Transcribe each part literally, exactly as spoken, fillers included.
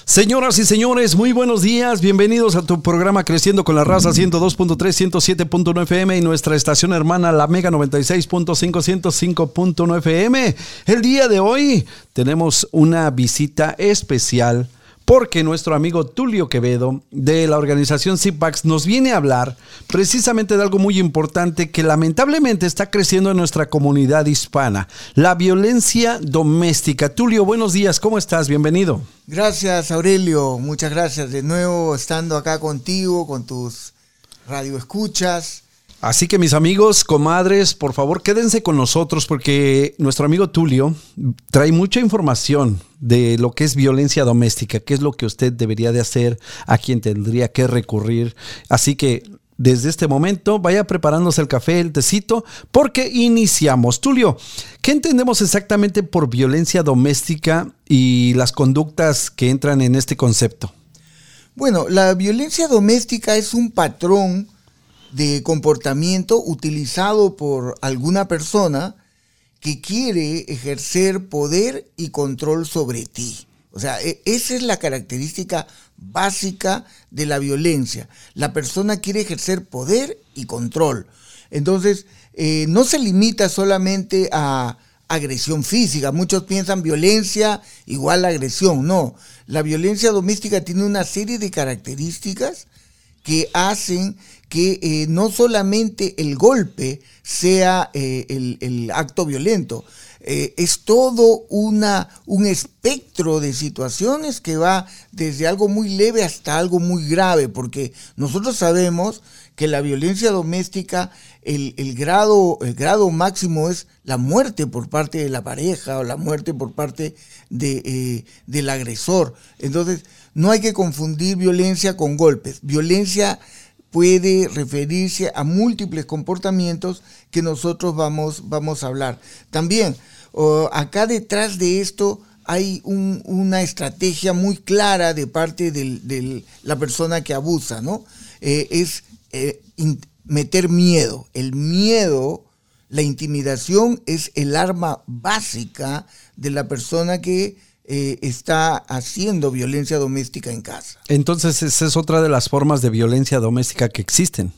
Señoras y señores, muy buenos días, bienvenidos a tu programa Creciendo con la Raza ciento dos punto tres, ciento siete punto nueve F M y nuestra estación hermana La Mega noventa y seis punto cinco, ciento cinco punto nueve F M. El día de hoy tenemos una visita especial porque nuestro amigo Tulio Quevedo de la organización CIPAX nos viene a hablar precisamente de algo muy importante que lamentablemente está creciendo en nuestra comunidad hispana, la violencia doméstica. Tulio, buenos días, ¿cómo estás? Bienvenido. Gracias, Aurelio, muchas gracias de nuevo estando acá contigo, con tus radioescuchas. Así que mis amigos, comadres, por favor quédense con nosotros porque nuestro amigo Tulio trae mucha información de lo que es violencia doméstica, qué es lo que usted debería de hacer, a quién tendría que recurrir. Así que desde este momento vaya preparándose el café, el tecito, porque iniciamos. Tulio, ¿qué entendemos exactamente por violencia doméstica y las conductas que entran en este concepto? Bueno, la violencia doméstica es un patrón de comportamiento utilizado por alguna persona que quiere ejercer poder y control sobre ti. O sea, esa es la característica básica de la violencia. La persona quiere ejercer poder y control. Entonces, eh, no se limita solamente a agresión física. Muchos piensan violencia igual a agresión. No, la violencia doméstica tiene una serie de características que hacen que eh, no solamente el golpe sea eh, el, el acto violento, eh, es todo una, un espectro de situaciones que va desde algo muy leve hasta algo muy grave, porque nosotros sabemos que la violencia doméstica, el, el, grado, el grado máximo es la muerte por parte de la pareja o la muerte por parte de, eh, del agresor. Entonces, no hay que confundir violencia con golpes. Violencia puede referirse a múltiples comportamientos que nosotros vamos, vamos a hablar. También, uh, acá detrás de esto hay un, una estrategia muy clara de parte de del, la persona que abusa, ¿no? Eh, es eh, in, meter miedo. El miedo, la intimidación es el arma básica de la persona que Eh, está haciendo violencia doméstica en casa. Entonces, esa es otra de las formas de violencia doméstica que existen.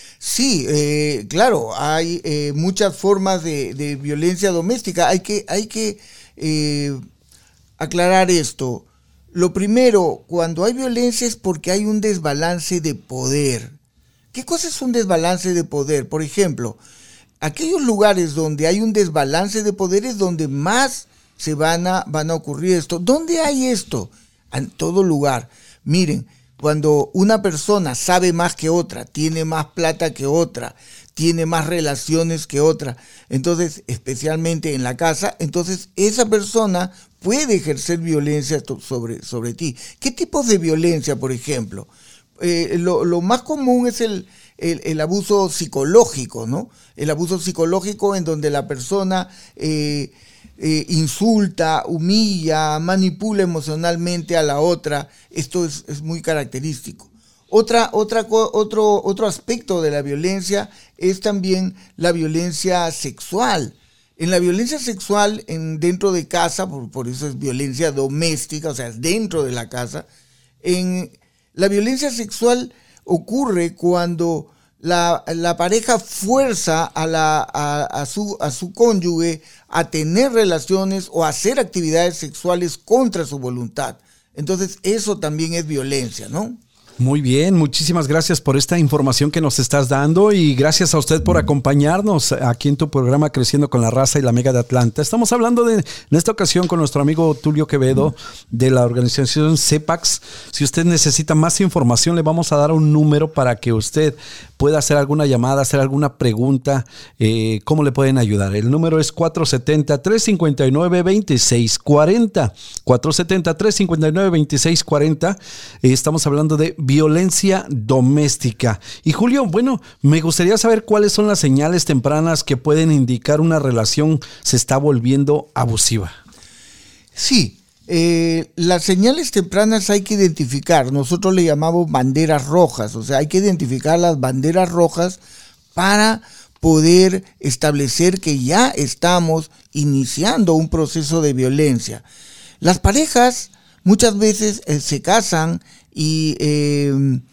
Sí, eh, claro, hay eh, muchas formas de, de violencia doméstica. Hay que, hay que eh, aclarar esto. Lo primero, cuando hay violencia es porque hay un desbalance de poder. ¿Qué cosa es un desbalance de poder? Por ejemplo, aquellos lugares donde hay un desbalance de poder es donde más se van a, van a ocurrir esto. ¿Dónde hay esto? En todo lugar. Miren, cuando una persona sabe más que otra, tiene más plata que otra, tiene más relaciones que otra, entonces, especialmente en la casa, entonces esa persona puede ejercer violencia sobre, sobre ti. ¿Qué tipos de violencia, por ejemplo? Eh, lo, lo más común es el, el, el abuso psicológico, ¿no? El abuso psicológico en donde la persona Eh, Eh, insulta, humilla, manipula emocionalmente a la otra. Esto es, es muy característico. Otra, otra, otro, otro aspecto de la violencia es también la violencia sexual. En la violencia sexual en, dentro de casa, por, por eso es violencia doméstica, o sea, es dentro de la casa. En la violencia sexual ocurre cuando La, la pareja fuerza a, la, a, a, su, a su cónyuge a tener relaciones o a hacer actividades sexuales contra su voluntad. Entonces, eso también es violencia, ¿no? Muy bien, muchísimas gracias por esta información que nos estás dando y gracias a usted por acompañarnos aquí en tu programa Creciendo con la Raza y la Mega de Atlanta. Estamos hablando de, en esta ocasión con nuestro amigo Tulio Quevedo de la organización CIPAX. Si usted necesita más información, le vamos a dar un número para que usted pueda hacer alguna llamada, hacer alguna pregunta, eh, ¿cómo le pueden ayudar? El número es cuatro siete cero, tres cinco nueve, dos seis cuatro cero. cuatro siete cero, tres cinco nueve, dos seis cuatro cero. Eh, estamos hablando de violencia doméstica. Y Julio, bueno, me gustaría saber cuáles son las señales tempranas que pueden indicar una relación se está volviendo abusiva. Sí, eh, las señales tempranas hay que identificar. Nosotros le llamamos banderas rojas, o sea, hay que identificar las banderas rojas para poder establecer que ya estamos iniciando un proceso de violencia. Las parejas muchas veces eh, se casan y eh,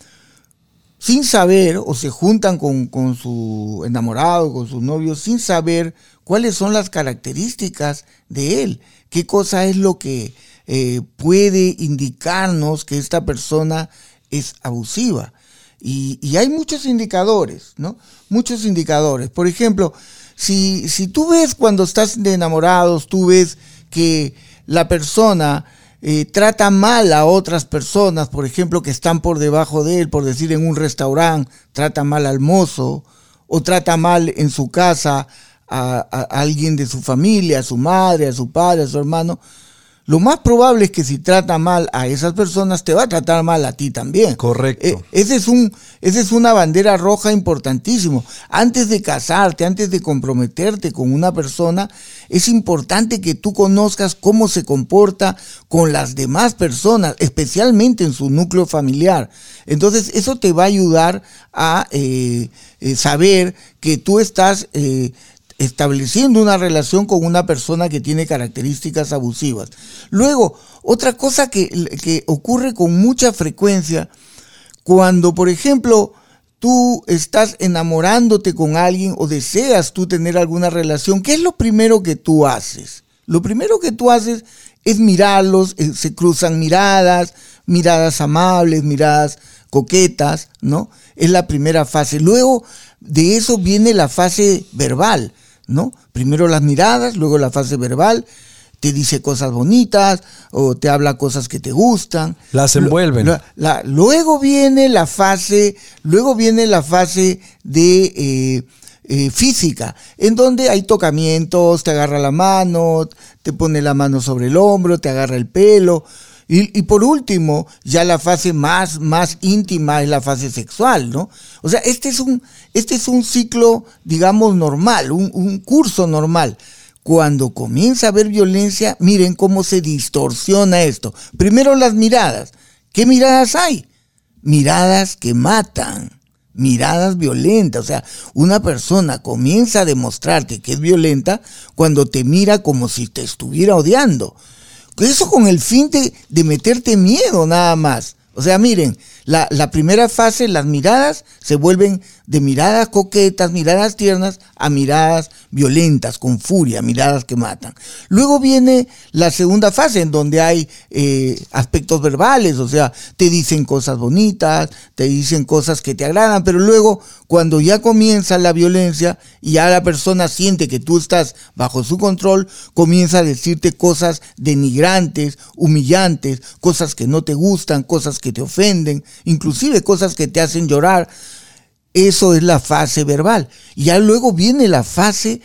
sin saber, o se juntan con, con su enamorado, con su novio, sin saber cuáles son las características de él, qué cosa es lo que eh, puede indicarnos que esta persona es abusiva. Y, y hay muchos indicadores, ¿no? Muchos indicadores. Por ejemplo, si, si tú ves cuando estás de enamorados, tú ves que la persona eh, trata mal a otras personas, por ejemplo, que están por debajo de él, por decir en un restaurante, trata mal al mozo, o trata mal en su casa a, a, a alguien de su familia, a su madre, a su padre, a su hermano, lo más probable es que si trata mal a esas personas, te va a tratar mal a ti también. Correcto. Eh, ese es un, esa es una bandera roja importantísimo. Antes de casarte, antes de comprometerte con una persona, es importante que tú conozcas cómo se comporta con las demás personas, especialmente en su núcleo familiar. Entonces, eso te va a ayudar a eh, eh, saber que tú estás Eh, estableciendo una relación con una persona que tiene características abusivas. Luego, otra cosa que, que ocurre con mucha frecuencia, cuando, por ejemplo, tú estás enamorándote con alguien o deseas tú tener alguna relación, ¿qué es lo primero que tú haces? Lo primero que tú haces es mirarlos, eh, se cruzan miradas, miradas amables, miradas coquetas, ¿no? Es la primera fase. Luego de eso viene la fase verbal, ¿no? Primero las miradas, luego la fase verbal, te dice cosas bonitas o te habla cosas que te gustan. Las envuelven. La, la, luego viene la fase, luego viene la fase de eh, eh, física, en donde hay tocamientos, te agarra la mano, te pone la mano sobre el hombro, te agarra el pelo. Y, y por último, ya la fase más, más íntima es la fase sexual, ¿no? O sea, este es un, este es un ciclo, digamos, normal, un, un curso normal. Cuando comienza a haber violencia, miren cómo se distorsiona esto. Primero las miradas. ¿Qué miradas hay? Miradas que matan, miradas violentas. O sea, una persona comienza a demostrarte que es violenta cuando te mira como si te estuviera odiando. Eso con el fin de, de meterte miedo nada más. O sea, miren, la, la primera fase, las miradas se vuelven de miradas coquetas, miradas tiernas, a miradas violentas, con furia, miradas que matan. Luego viene la segunda fase, en donde hay eh, aspectos verbales, o sea, te dicen cosas bonitas, te dicen cosas que te agradan, pero luego, cuando ya comienza la violencia y ya la persona siente que tú estás bajo su control, comienza a decirte cosas denigrantes, humillantes, cosas que no te gustan, cosas que te ofenden, inclusive cosas que te hacen llorar. Eso es la fase verbal. Y ya luego viene la fase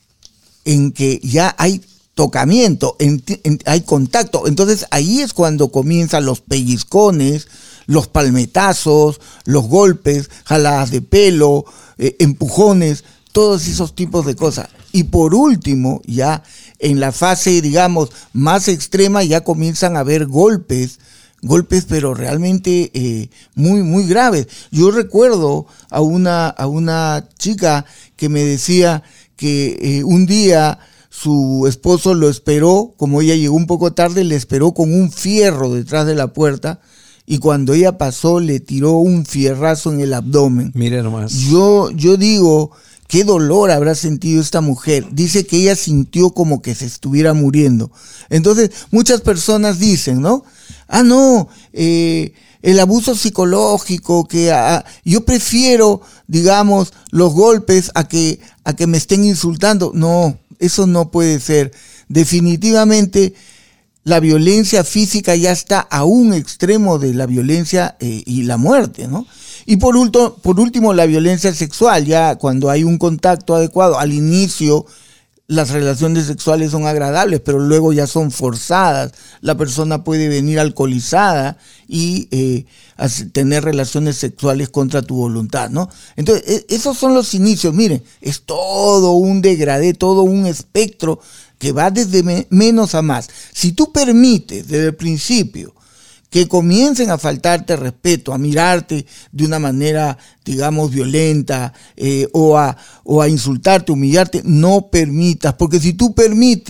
en que ya hay tocamiento, en, en, hay contacto. Entonces ahí es cuando comienzan los pellizcones, los palmetazos, los golpes, jaladas de pelo, eh, empujones, todos esos tipos de cosas. Y por último, ya en la fase, digamos, más extrema, ya comienzan a haber golpes, golpes pero realmente eh, muy muy graves. Yo recuerdo a una a una chica que me decía que eh, un día su esposo lo esperó, como ella llegó un poco tarde, le esperó con un fierro detrás de la puerta y cuando ella pasó le tiró un fierrazo en el abdomen. Mire nomás. Yo yo digo, ¿qué dolor habrá sentido esta mujer? Dice que ella sintió como que se estuviera muriendo. Entonces, muchas personas dicen, ¿no? Ah, no, eh, el abuso psicológico, que ah, yo prefiero, digamos, los golpes a que, a que me estén insultando. No, eso no puede ser. Definitivamente, la violencia física ya está a un extremo de la violencia eh, y la muerte, ¿no? Y por último, por último, la violencia sexual, ya cuando hay un contacto adecuado, al inicio las relaciones sexuales son agradables, pero luego ya son forzadas. La persona puede venir alcoholizada y eh, tener relaciones sexuales contra tu voluntad, ¿no? Entonces, esos son los inicios. Miren, es todo un degradé, todo un espectro que va desde me- menos a más. Si tú permites desde el principio que comiencen a faltarte respeto, a mirarte de una manera, digamos, violenta, eh, o, a, o a insultarte, humillarte, no permitas, porque si tú permites,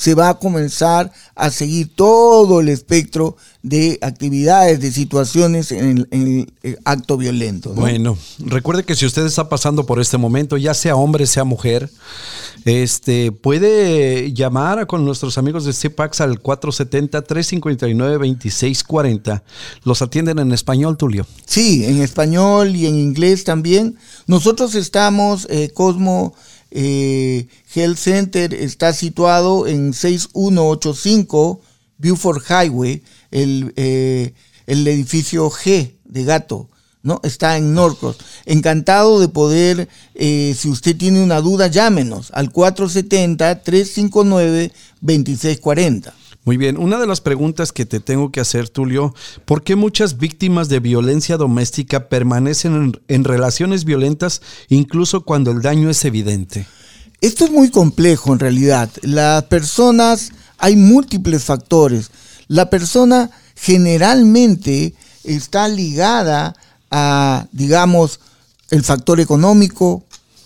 se va a comenzar a seguir todo el espectro de actividades, de situaciones en el, en el acto violento, ¿no? Bueno, recuerde que si usted está pasando por este momento, ya sea hombre, sea mujer, este puede llamar con nuestros amigos de CEPAX al cuatro siete cero, tres cinco nueve, dos seis cuatro cero. ¿Los atienden en español, Tulio? Sí, en español y en inglés también. Nosotros estamos, eh, Cosmo eh, Health Center está situado en seis uno ocho cinco Beaufort Highway, el, eh, el edificio G de gato, ¿no? Está en Norcross. Encantado de poder, eh, si usted tiene una duda, llámenos al cuatro siete cero, tres cinco nueve, dos seis cuatro cero. Muy bien, una de las preguntas que te tengo que hacer, Tulio, ¿por qué muchas víctimas de violencia doméstica permanecen en, en relaciones violentas incluso cuando el daño es evidente? Esto es muy complejo en realidad. Las personas, hay múltiples factores. La persona generalmente está ligada a, digamos, el factor económico,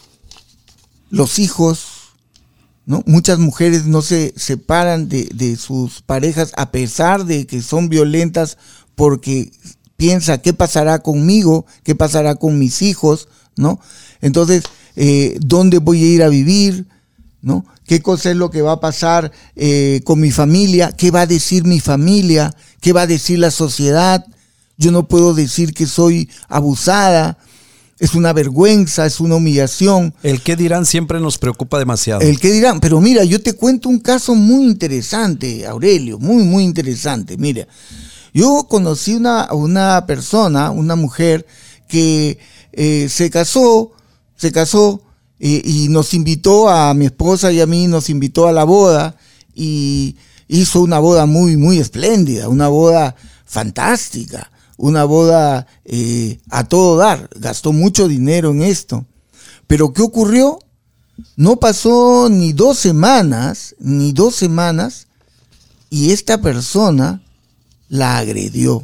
los hijos, ¿no? Muchas mujeres no se separan de, de sus parejas a pesar de que son violentas porque piensa qué pasará conmigo, qué pasará con mis hijos, ¿no? Entonces, eh, ¿dónde voy a ir a vivir? ¿No? ¿Qué cosa es lo que va a pasar eh, con mi familia? ¿Qué va a decir mi familia? ¿Qué va a decir la sociedad? Yo no puedo decir que soy abusada. Es una vergüenza, es una humillación. El qué dirán siempre nos preocupa demasiado. El qué dirán, pero mira, yo te cuento un caso muy interesante, Aurelio, muy, muy interesante. Mira, yo conocí una, una persona, una mujer que eh, se casó, se casó eh, y nos invitó a mi esposa y a mí, nos invitó a la boda y hizo una boda muy, muy espléndida, una boda fantástica. Una boda eh, a todo dar, gastó mucho dinero en esto. Pero ¿qué ocurrió? No pasó ni dos semanas, ni dos semanas, y esta persona la agredió.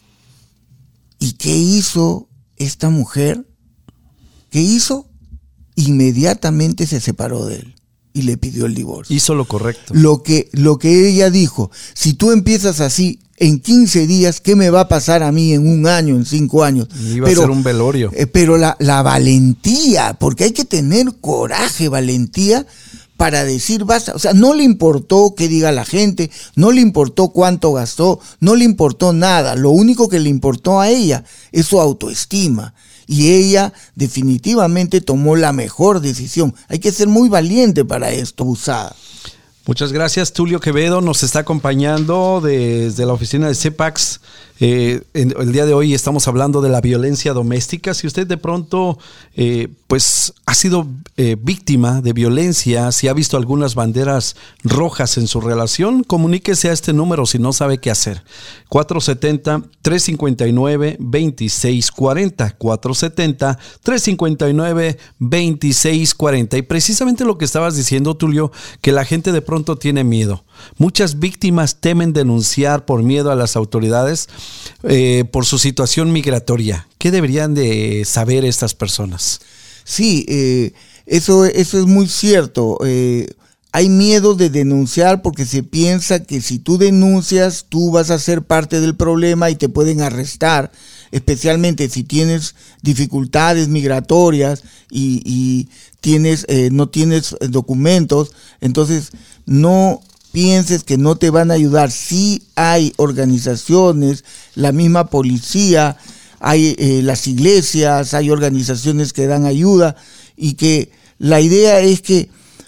¿Y qué hizo esta mujer? ¿Qué hizo? Inmediatamente se separó de él y le pidió el divorcio. Hizo lo correcto. Lo que, lo que ella dijo, si tú empiezas así, en quince días, ¿qué me va a pasar a mí en un año, en cinco años? Iba pero, a ser un velorio. Eh, pero la, la valentía, porque hay que tener coraje, valentía, para decir basta. O sea, no le importó qué diga la gente, no le importó cuánto gastó, no le importó nada. Lo único que le importó a ella es su autoestima. Y ella definitivamente tomó la mejor decisión. Hay que ser muy valiente para esto, abusada. Muchas gracias. Tulio Quevedo nos está acompañando desde la oficina de CEPAX. Eh, en, el día de hoy estamos hablando de la violencia doméstica. Si usted de pronto eh, pues ha sido eh, víctima de violencia, si ha visto algunas banderas rojas en su relación, comuníquese a este número si no sabe qué hacer. cuatro siete cero, tres cinco nueve, dos seis cuatro cero. cuatro siete cero, tres cinco nueve, dos seis cuatro cero. Y precisamente lo que estabas diciendo, Tulio, que la gente de pronto tiene miedo. Muchas víctimas temen denunciar por miedo a las autoridades eh, por su situación migratoria. ¿Qué deberían de saber estas personas? Sí, eh, eso, eso es muy cierto. Eh, hay miedo de denunciar porque se piensa que si tú denuncias, tú vas a ser parte del problema y te pueden arrestar, especialmente si tienes dificultades migratorias y, y tienes, eh, no tienes documentos. Entonces, no pienses que no te van a ayudar. Sí hay organizaciones, la misma policía, hay eh, las iglesias, hay organizaciones que dan ayuda y que la idea es que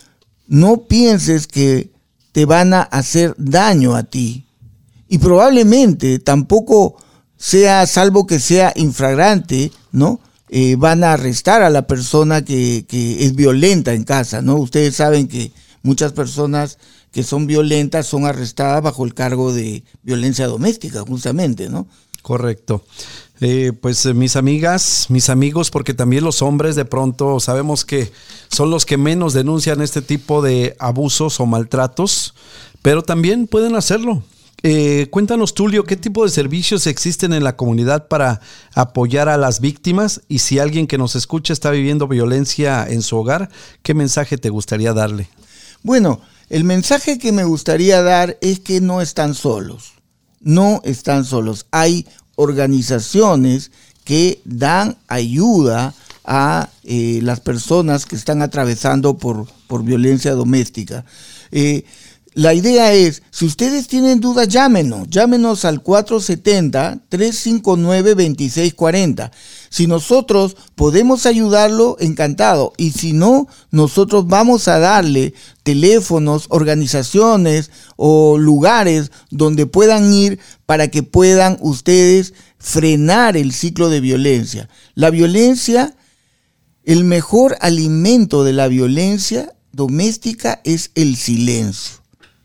no pienses que te van a hacer daño a ti. Y probablemente tampoco sea, salvo que sea infragrante, ¿no? Eh, van a arrestar a la persona que, que es violenta en casa, ¿no? Ustedes saben que muchas personas que son violentas son arrestadas bajo el cargo de violencia doméstica, justamente, ¿no? Correcto. Eh, pues eh, mis amigas, mis amigos, porque también los hombres de pronto sabemos que son los que menos denuncian este tipo de abusos o maltratos, pero también pueden hacerlo. Eh, cuéntanos, Tulio, ¿qué tipo de servicios existen en la comunidad para apoyar a las víctimas? Y si alguien que nos escucha está viviendo violencia en su hogar, ¿qué mensaje te gustaría darle? Bueno, El mensaje que me gustaría dar es que no están solos, no están solos. Hay organizaciones que dan ayuda a eh, las personas que están atravesando por, por violencia doméstica. Eh, la idea es, si ustedes tienen dudas, llámenos, llámenos al cuatro siete cero, tres cinco nueve, dos seis cuatro cero. Si nosotros podemos ayudarlo, encantado. Y si no, nosotros vamos a darle teléfonos, organizaciones o lugares donde puedan ir para que puedan ustedes frenar el ciclo de violencia. La violencia, el mejor alimento de la violencia doméstica es el silencio.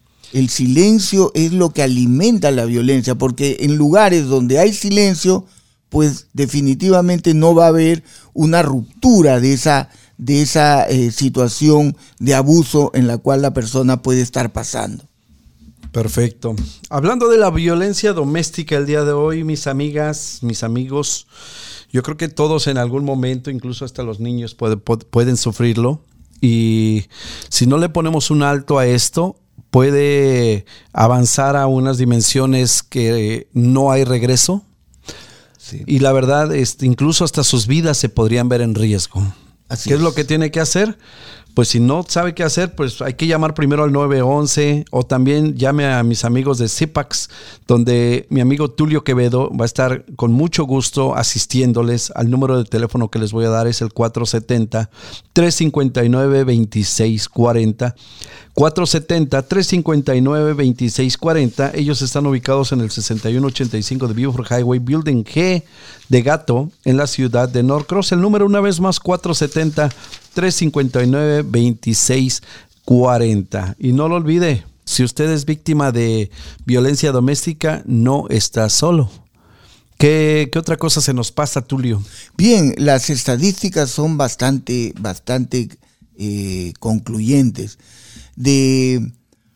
El silencio es lo que alimenta la violencia, porque en lugares donde hay silencio, pues definitivamente no va a haber una ruptura de esa, de esa eh, situación de abuso en la cual la persona puede estar pasando. Perfecto. Hablando de la violencia doméstica el día de hoy, mis amigas, mis amigos, yo creo que todos en algún momento, incluso hasta los niños, puede, pueden sufrirlo. Y si no le ponemos un alto a esto, puede avanzar a unas dimensiones que no hay regreso. Sí. Y la verdad, este, incluso hasta sus vidas se podrían ver en riesgo. Así ¿Qué es. es lo que tiene que hacer? Pues si no sabe qué hacer, pues hay que llamar primero al nueve once o también llame a mis amigos de CIPAX, donde mi amigo Tulio Quevedo va a estar con mucho gusto asistiéndoles. Al número de teléfono que les voy a dar es el cuatro siete cero, tres cinco nueve, dos seis cuatro cero. cuatro siete cero, tres cinco nueve, dos seis cuatro cero. Ellos están ubicados en el sesenta y uno ochenta y cinco de Beaufort Highway, Building G de Gato, en la ciudad de Norcross. El número una vez más, cuatro siete cero, tres cinco nueve, dos seis cuatro cero. Y no lo olvide, si usted es víctima de violencia doméstica, no está solo. ¿Qué, qué otra cosa se nos pasa, Tulio? Bien, las estadísticas son bastante, bastante eh, concluyentes. De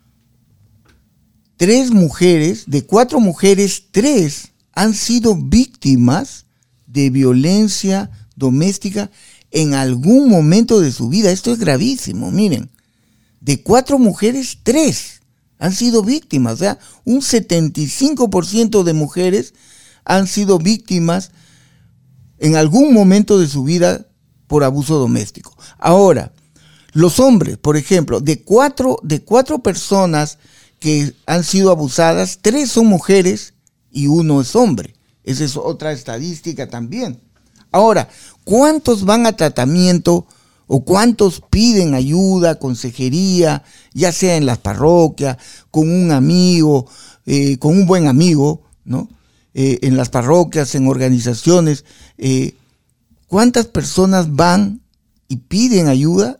tres mujeres, de cuatro mujeres, tres han sido víctimas de violencia doméstica en algún momento de su vida. Esto es gravísimo, miren. De cuatro mujeres, tres han sido víctimas. O sea, un setenta y cinco por ciento de mujeres han sido víctimas en algún momento de su vida por abuso doméstico. Ahora, los hombres, por ejemplo, de cuatro, de cuatro personas que han sido abusadas, tres son mujeres y uno es hombre. Esa es otra estadística también. Ahora, ¿cuántos van a tratamiento o cuántos piden ayuda, consejería, ya sea en las parroquias, con un amigo, eh, con un buen amigo, ¿no? Eh, en las parroquias, en organizaciones? Eh, ¿Cuántas personas van y piden ayuda?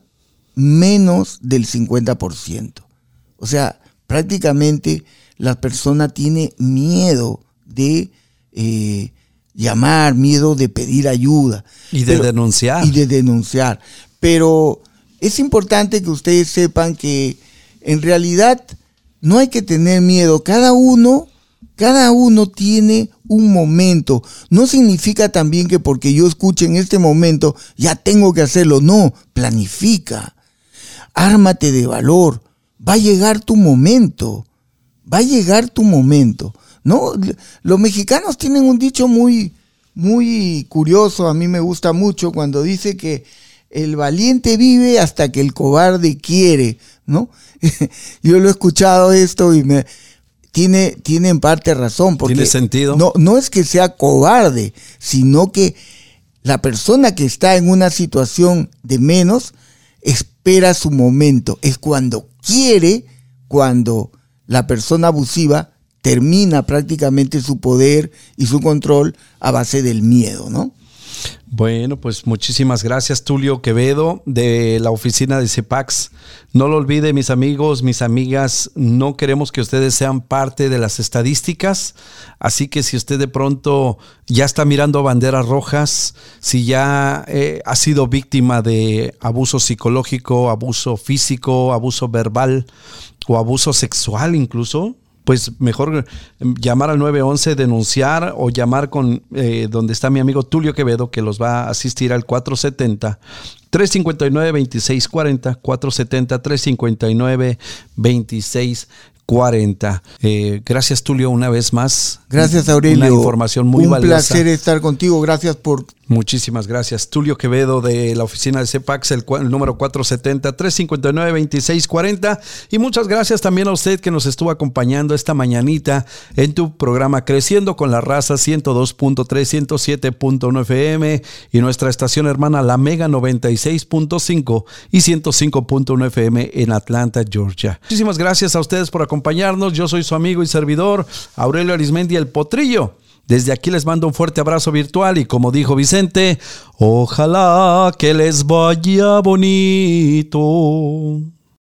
Menos del cincuenta por ciento. O sea, prácticamente la persona tiene miedo de eh, llamar, miedo de pedir ayuda. Y de pero, denunciar. Y de denunciar. Pero es importante que ustedes sepan que en realidad no hay que tener miedo. Cada uno, cada uno tiene un momento. No significa también que porque yo escuche en este momento ya tengo que hacerlo. No, planifica. Ármate de valor. Va a llegar tu momento. Va a llegar tu momento. ¿No? Los mexicanos tienen un dicho muy, muy curioso. A mí me gusta mucho cuando dice que el valiente vive hasta que el cobarde quiere, ¿no? Yo lo he escuchado esto y me tiene, tiene en parte razón. Porque tiene sentido. No, no es que sea cobarde, sino que la persona que está en una situación de menos espera su momento. Es cuando quiere, cuando la persona abusiva termina prácticamente su poder y su control a base del miedo, ¿no? Bueno, pues muchísimas gracias, Tulio Quevedo, de la oficina de CIPAX. No lo olvide, mis amigos, mis amigas, no queremos que ustedes sean parte de las estadísticas, así que si usted de pronto ya está mirando banderas rojas, si ya eh, ha sido víctima de abuso psicológico, abuso físico, abuso verbal o abuso sexual incluso, pues mejor llamar al nueve once, denunciar o llamar con eh, donde está mi amigo Tulio Quevedo, que los va a asistir al cuatro siete cero, tres cinco nueve, veintiséis cuarenta, cuatro siete cero, tres cinco nueve, veintiséis cuarenta. Eh, gracias, Tulio, una vez más. Gracias, Aurelio. Una información muy Un valiosa. Un placer estar contigo. Gracias por... Muchísimas gracias. Tulio Quevedo de la oficina de CEPAX, el, el número cuatro siete cero, tres cinco nueve, veintiséis cuarenta. Y muchas gracias también a usted que nos estuvo acompañando esta mañanita en tu programa Creciendo con la Raza, ciento dos punto tres, ciento siete punto uno F M y nuestra estación hermana La Mega noventa y seis punto cinco y ciento cinco punto uno F M en Atlanta, Georgia. Muchísimas gracias a ustedes por acompañarnos. Yo soy su amigo y servidor Aurelio Arizmendi, el Potrillo. Desde aquí les mando un fuerte abrazo virtual y, como dijo Vicente, ojalá que les vaya bonito.